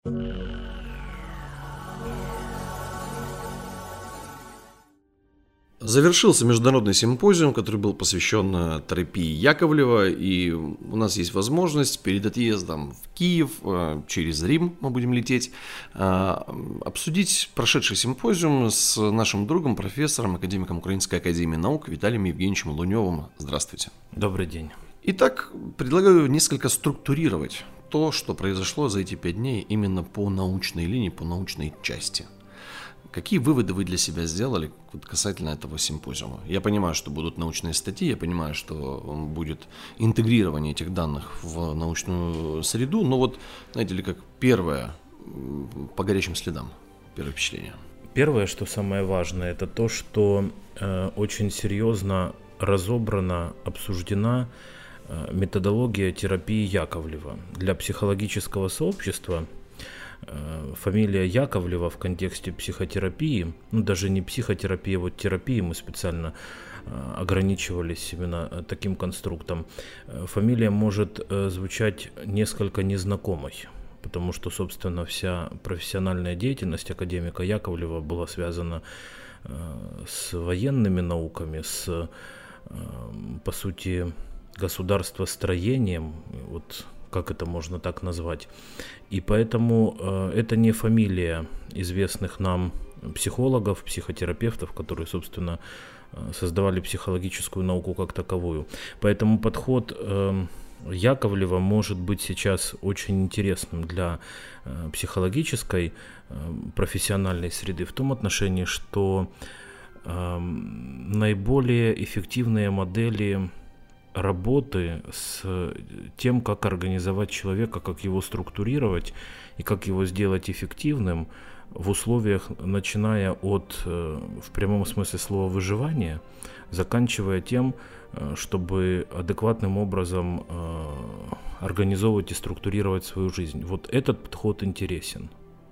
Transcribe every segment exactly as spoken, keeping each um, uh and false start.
Завершился международный симпозиум, который был посвящен терапии Яковлева, и у нас есть возможность перед отъездом в Киев, через Рим мы будем лететь, обсудить прошедший симпозиум с нашим другом, профессором, академиком Украинской академии наук Виталием Евгеньевичем Луневым. Здравствуйте. Добрый день. Итак, предлагаю несколько структурировать то, что произошло за эти пять дней именно по научной линии, по научной части. Какие выводы вы для себя сделали касательно этого симпозиума? Я понимаю, что будут научные статьи, я понимаю, что будет интегрирование этих данных в научную среду, но вот, знаете ли, как первое, по горячим следам, первое впечатление. Первое, что самое важное, это то, что э, очень серьезно разобрана, обсуждена э, методология терапии Яковлева. Для психологического сообщества фамилия Яковлева в контексте психотерапии, ну даже не психотерапии, вот терапии мы специально ограничивались именно таким конструктом. Фамилия может звучать несколько незнакомой, потому что, собственно, вся профессиональная деятельность академика Яковлева была связана с военными науками, с, по сути, государствостроением, вот как это можно так назвать. И поэтому э, это не фамилия известных нам психологов, психотерапевтов, которые, собственно, создавали психологическую науку как таковую. Поэтому подход э, Яковлева может быть сейчас очень интересным для э, психологической э, профессиональной среды в том отношении, что э, наиболее эффективные модели работы с тем, как организовать человека, как его структурировать и как его сделать эффективным в условиях, начиная от, в прямом смысле слова, выживания, заканчивая тем, чтобы адекватным образом организовывать и структурировать свою жизнь. Вот этот подход интересен.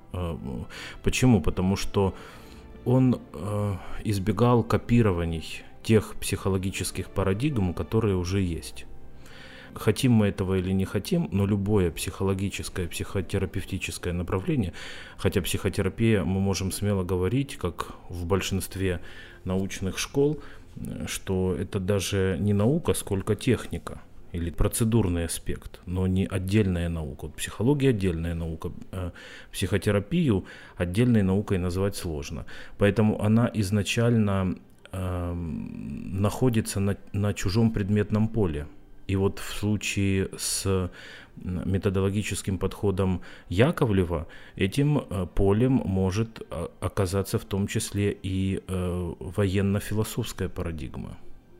Почему? Потому что он избегал копирований тех психологических парадигм, которые уже есть. Хотим мы этого или не хотим, но любое психологическое, психотерапевтическое направление, хотя психотерапия, мы можем смело говорить, как в большинстве научных школ, что это даже не наука, сколько техника или процедурный аспект, но не отдельная наука. Вот психология отдельная наука, а психотерапию отдельной наукой назвать сложно. Поэтому она изначально находится на, на чужом предметном поле. И вот в случае с методологическим подходом Яковлева этим полем может оказаться в том числе и военно-философская парадигма.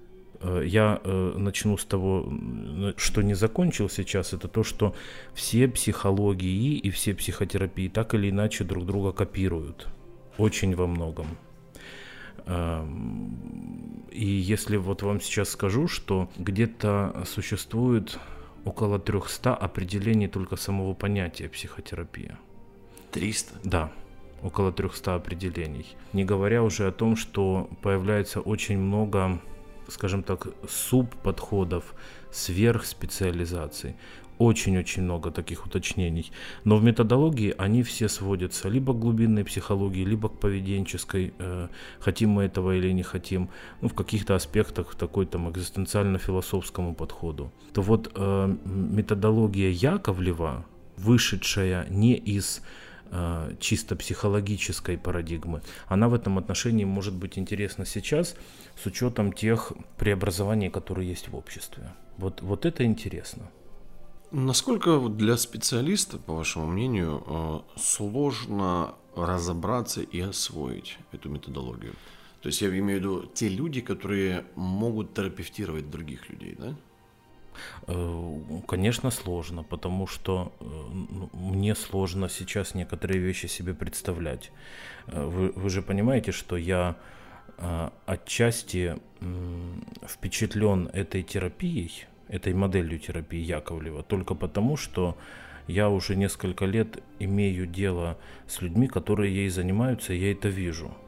Я начну с того, что не закончил сейчас, это то, что все психологии и все психотерапии так или иначе друг друга копируют. Очень во многом. И если вот вам сейчас скажу, что где-то существует около трехсот определений только самого понятия психотерапия. триста? Да, около трехсот определений. Не говоря уже о том, что появляется очень много, скажем так, субподходов, сверхспециализаций. Очень-очень много таких уточнений. Но в методологии они все сводятся либо к глубинной психологии, либо к поведенческой, э, хотим мы этого или не хотим, ну, в каких-то аспектах такой там экзистенциально-философскому подходу. То вот э, методология Яковлева, вышедшая не из э, чисто психологической парадигмы, она в этом отношении может быть интересна сейчас с учетом тех преобразований, которые есть в обществе. Вот, вот это интересно. Насколько для специалиста, по вашему мнению, сложно разобраться и освоить эту методологию? То есть я имею в виду те люди, которые могут терапевтировать других людей, да? Конечно, сложно, потому что мне сложно сейчас некоторые вещи себе представлять. Вы, вы же понимаете, что я отчасти впечатлен этой терапией, этой моделью терапии Яковлева, только потому, что я уже несколько лет имею дело с людьми, которые ей занимаются, и я это вижу.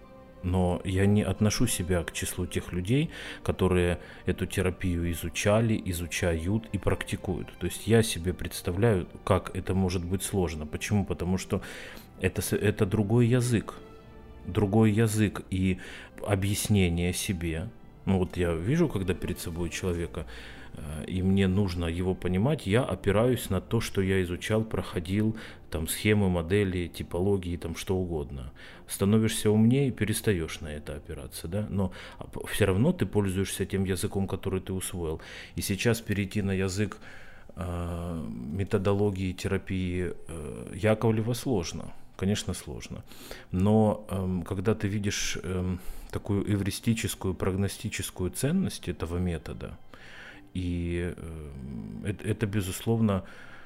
Но я не отношу себя к числу тех людей, которые эту терапию изучали, изучают и практикуют. То есть я себе представляю, как это может быть сложно. Почему? Потому что это, это другой язык. Другой язык и объяснение себе. Ну вот я вижу, когда перед собой человека, и мне нужно его понимать, я опираюсь на то, что я изучал, проходил, там схемы, модели, типологии, там что угодно. Становишься умнее, перестаешь на это опираться, да, но все равно ты пользуешься тем языком, который ты усвоил. И сейчас перейти на язык э, методологии терапии э, Яковлева сложно, конечно, сложно. Но э, когда ты видишь э, такую эвристическую, прогностическую ценность этого метода, и э, это, это, безусловно,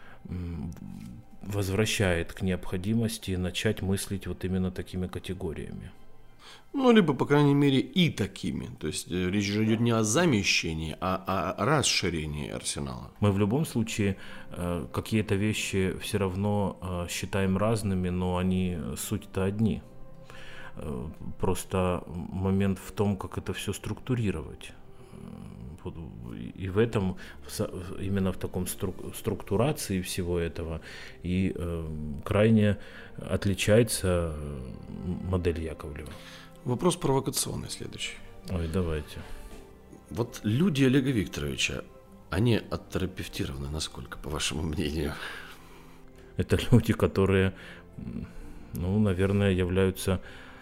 возвращает к необходимости начать мыслить вот именно такими категориями. Ну, либо, по крайней мере, и такими. То есть речь же идет не о замещении, а о расширении арсенала. Мы в любом случае э, какие-то вещи все равно э, считаем разными, но они суть-то одни. Э, просто момент в том, как это все структурировать. И в этом, именно в таком структурации всего этого и э, крайне отличается модель Яковлева. Вопрос провокационный следующий. Ой, давайте. Вот люди Олега Викторовича, они оттерапевтированы насколько, по вашему мнению? Это люди, которые, ну, наверное, являются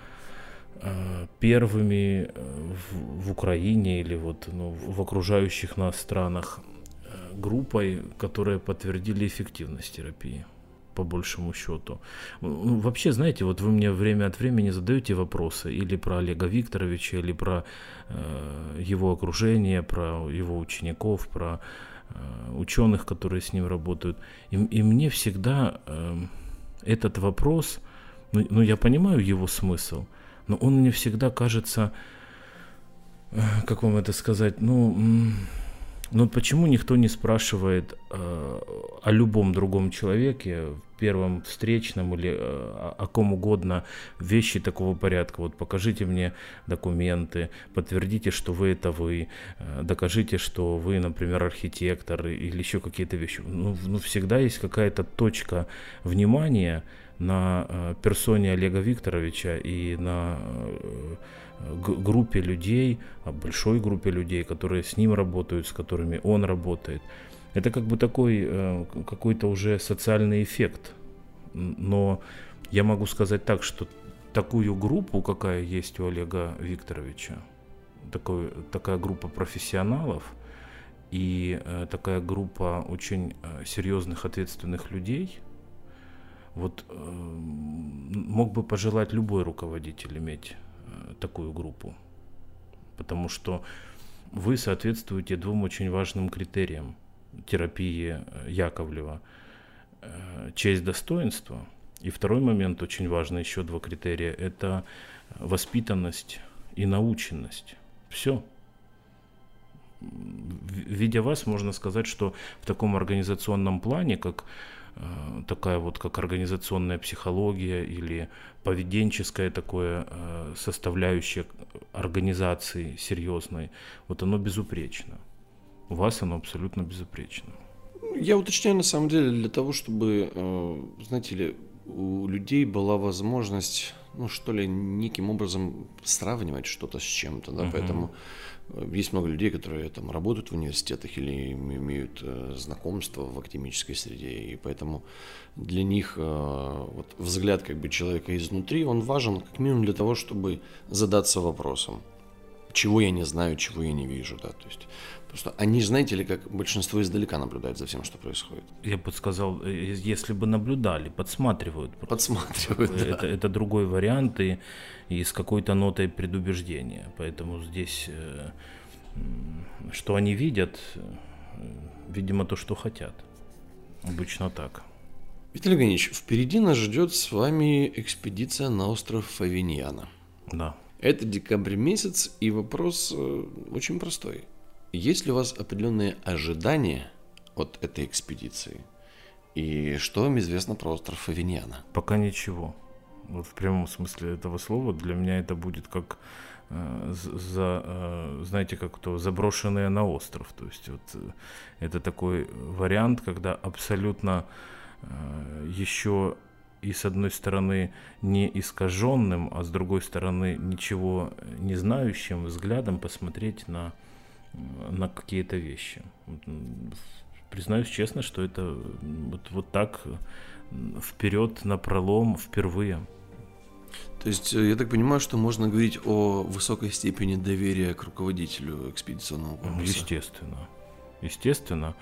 первыми в, в Украине или вот, ну, в окружающих нас странах группой, которые подтвердили эффективность терапии, по большему счету. Ну, вообще, знаете, вот вы мне время от времени задаете вопросы или про Олега Викторовича, или про э, его окружение, про его учеников, про э, ученых, которые с ним работают. И, и мне всегда э, этот вопрос, ну, ну, я понимаю его смысл, но он мне всегда кажется, как вам это сказать, ну, ну почему никто не спрашивает э, о любом другом человеке, первом встречном или э, о, о ком угодно, вещи такого порядка. Вот покажите мне документы, подтвердите, что вы это вы, э, докажите, что вы, например, архитектор или еще какие-то вещи. Ну, ну всегда есть какая-то точка внимания на э, персоне Олега Викторовича и на э, г- группе людей, большой группе людей, которые с ним работают, с которыми он работает. Это как бы такой э, какой-то уже социальный эффект. Но я могу сказать так, что такую группу, какая есть у Олега Викторовича, такой, такая группа профессионалов и э, такая группа очень э, серьезных, ответственных людей, вот э, мог бы пожелать любой руководитель иметь э, такую группу, потому что вы соответствуете двум очень важным критериям терапии Яковлева: э, честь, достоинство. И второй момент, очень важный, еще два критерия, это воспитанность и наученность. Все. Видя вас, можно сказать, что в таком организационном плане, как такая вот как организационная психология или поведенческая такое составляющая организации серьезной, вот оно безупречно. У вас оно абсолютно безупречно. Я уточняю на самом деле для того, чтобы, знаете ли, у людей была возможность, ну что ли, неким образом сравнивать что-то с чем-то, да, uh-huh. Поэтому есть много людей, которые там работают в университетах или имеют э, знакомства в академической среде, и поэтому для них э, вот, взгляд как бы человека изнутри, он важен как минимум для того, чтобы задаться вопросом, чего я не знаю, чего я не вижу, да, то есть просто они, знаете ли, как большинство издалека наблюдают за всем, что происходит. Я бы сказал, если бы наблюдали, подсматривают. Подсматривают, это, да. Это другой вариант и, и с какой-то нотой предубеждения, поэтому здесь, э, что они видят, э, видимо, то, что хотят. Обычно так. Виталий Евгеньевич, впереди нас ждет с вами экспедиция на остров Фавиньяна. Да. Это декабрь месяц, и вопрос э, очень простой. Есть ли у вас определенные ожидания от этой экспедиции? И что вам известно про остров Фавиньяна? Пока ничего. Вот в прямом смысле этого слова для меня это будет как, за, знаете, как то заброшенные на остров. То есть вот это такой вариант, когда абсолютно еще и с одной стороны не искаженным, а с другой стороны ничего не знающим взглядом посмотреть на, на какие-то вещи. Признаюсь честно, что это вот, вот так вперед, напролом, впервые. То есть я так понимаю, что можно говорить о высокой степени доверия к руководителю экспедиционного корпуса? Естественно. Естественно.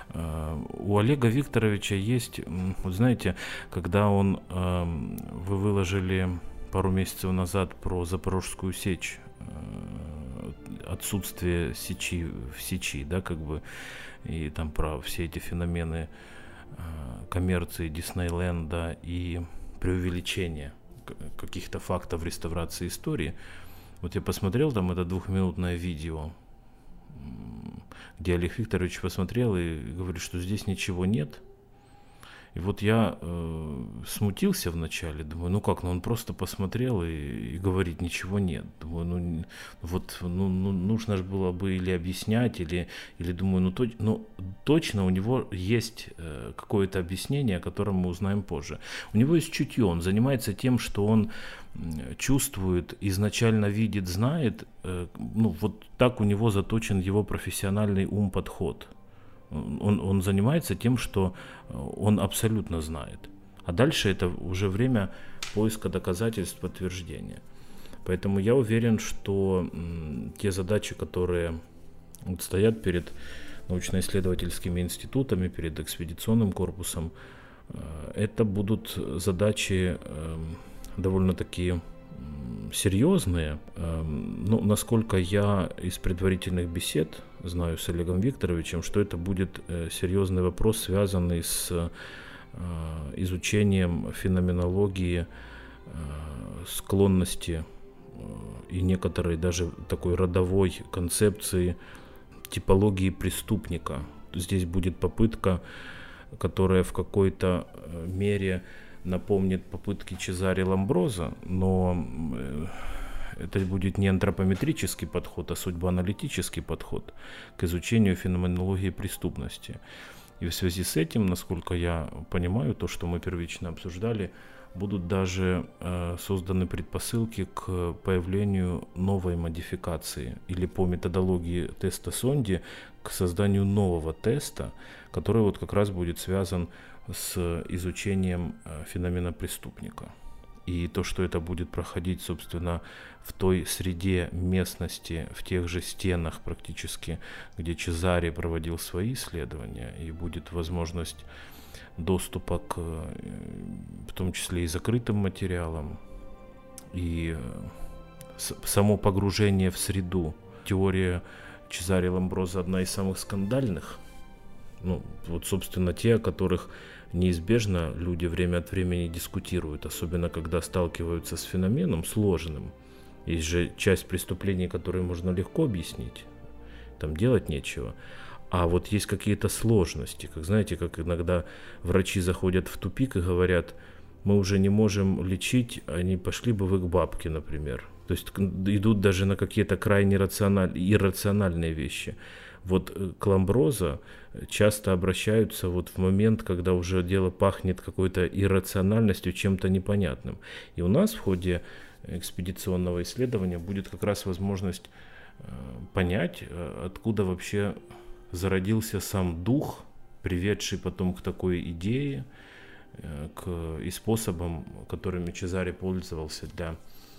У Олега Викторовича есть, вот знаете, когда он, вы выложили пару месяцев назад про Запорожскую сечь, отсутствие сечи в сечи, да, как бы, и там про все эти феномены коммерции Диснейленда и преувеличения каких-то фактов реставрации истории. Вот я посмотрел там это двухминутное видео, где Олег Викторович посмотрел и говорит, что здесь ничего нет. И вот я э, смутился вначале, думаю, ну как, ну он просто посмотрел и, и говорит, ничего нет. Думаю, ну вот ну, ну, нужно же было бы или объяснять, или, или думаю, ну, то, ну точно у него есть э, какое-то объяснение, о котором мы узнаем позже. У него есть чутье, он занимается тем, что он чувствует, изначально видит, знает, э, ну вот так у него заточен его профессиональный ум-подход. Он, он занимается тем, что он абсолютно знает. А дальше это уже время поиска доказательств, подтверждения. Поэтому я уверен, что м, те задачи, которые вот стоят перед научно-исследовательскими институтами, перед экспедиционным корпусом, э, это будут задачи э, довольно-таки серьезные. Ну, насколько я из предварительных бесед знаю с Олегом Викторовичем, что это будет серьезный вопрос, связанный с изучением феноменологии, склонности и некоторой даже такой родовой концепции типологии преступника. Здесь будет попытка, которая в какой-то мере напомнит попытки Чезаре Ламброза, но это будет не антропометрический подход, а судьбоаналитический подход к изучению феноменологии преступности. И в связи с этим, насколько я понимаю, то, что мы первично обсуждали, будут даже э, созданы предпосылки к появлению новой модификации или по методологии теста Сонди к созданию нового теста, который вот как раз будет связан с изучением феномена преступника. И то, что это будет проходить, собственно, в той среде местности, в тех же стенах практически, где Чезаре проводил свои исследования, и будет возможность доступа к, в том числе и закрытым материалам, и само погружение в среду. Теория Чезаре Ламброза одна из самых скандальных. Ну, вот, собственно, те, о которых неизбежно люди время от времени дискутируют, особенно когда сталкиваются с феноменом сложным. Есть же часть преступлений, которые можно легко объяснить, там делать нечего. А вот есть какие-то сложности, как знаете, как иногда врачи заходят в тупик и говорят, мы уже не можем лечить, они пошли бы вы к бабке, например. То есть идут даже на какие-то крайне рациональ... иррациональные вещи. Вот к Ламброзо часто обращаются вот в момент, когда уже дело пахнет какой-то иррациональностью, чем-то непонятным. И у нас в ходе экспедиционного исследования будет как раз возможность понять, откуда вообще зародился сам дух, приведший потом к такой идее, к, и способам, которыми Чезаре пользовался для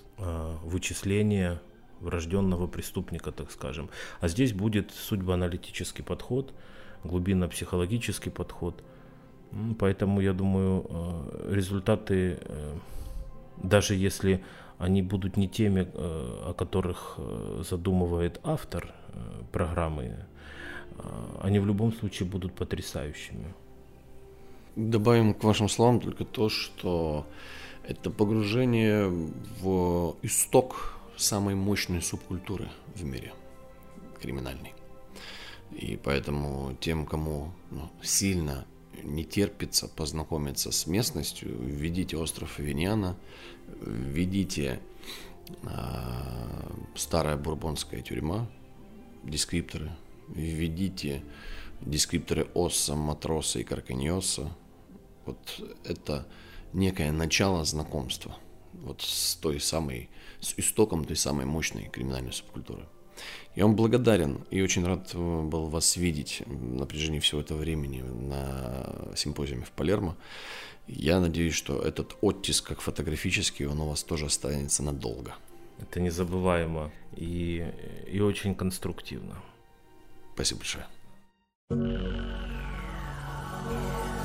вычисления врожденного преступника, так скажем. А здесь будет судьбоаналитический подход, глубинно-психологический подход. Поэтому, я думаю, результаты, даже если они будут не теми, о которых задумывает автор программы, они в любом случае будут потрясающими. Добавим к вашим словам только то, что это погружение в исток самой мощной субкультуры в мире, криминальной. И поэтому тем, кому ну, сильно не терпится познакомиться с местностью, введите остров Авиньяна, введите э, старая бурбонская тюрьма, дескрипторы, введите дескрипторы Осса, Матроса и Карканьоса. Вот это некое начало знакомства вот с той самой, с истоком той самой мощной криминальной субкультуры. Я вам благодарен и очень рад был вас видеть на протяжении всего этого времени на симпозиуме в Палермо. Я надеюсь, что этот оттиск, как фотографический, он у вас тоже останется надолго. Это незабываемо и, и очень конструктивно. Спасибо большое.